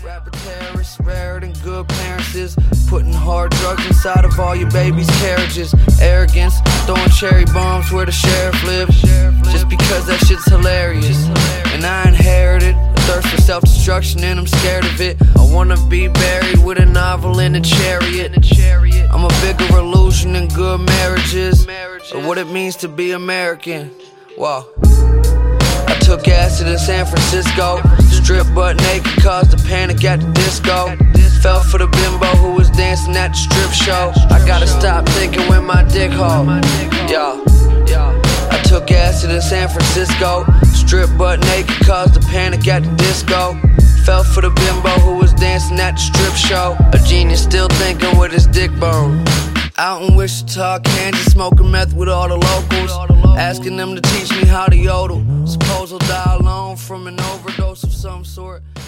Rapper terrorists, rarer than good parents is. Putting hard drugs inside of all your baby's carriages. Arrogance, throwing cherry bombs where the sheriff lives. Just because that shit's hilarious. And I inherited a thirst for self-destruction and I'm scared of it. I wanna be buried with a novel in a chariot. I'm a bigger illusion than good marriages, or what it means to be American. Wow. I took acid in San Francisco, stripped butt naked, caused a panic at the disco. Fell for the bimbo who was dancing at the strip show. I gotta stop thinking with my dick hole. Yeah. I took acid in San Francisco, stripped butt naked, caused a panic at the disco. Fell for the bimbo who was dancing at the strip show. A genius still thinking with his dick bone. Out in Wichita, Kansas, smoking meth with all the locals, asking them to teach me how to yodel. Suppose I'll die alone from an overdose of some sort.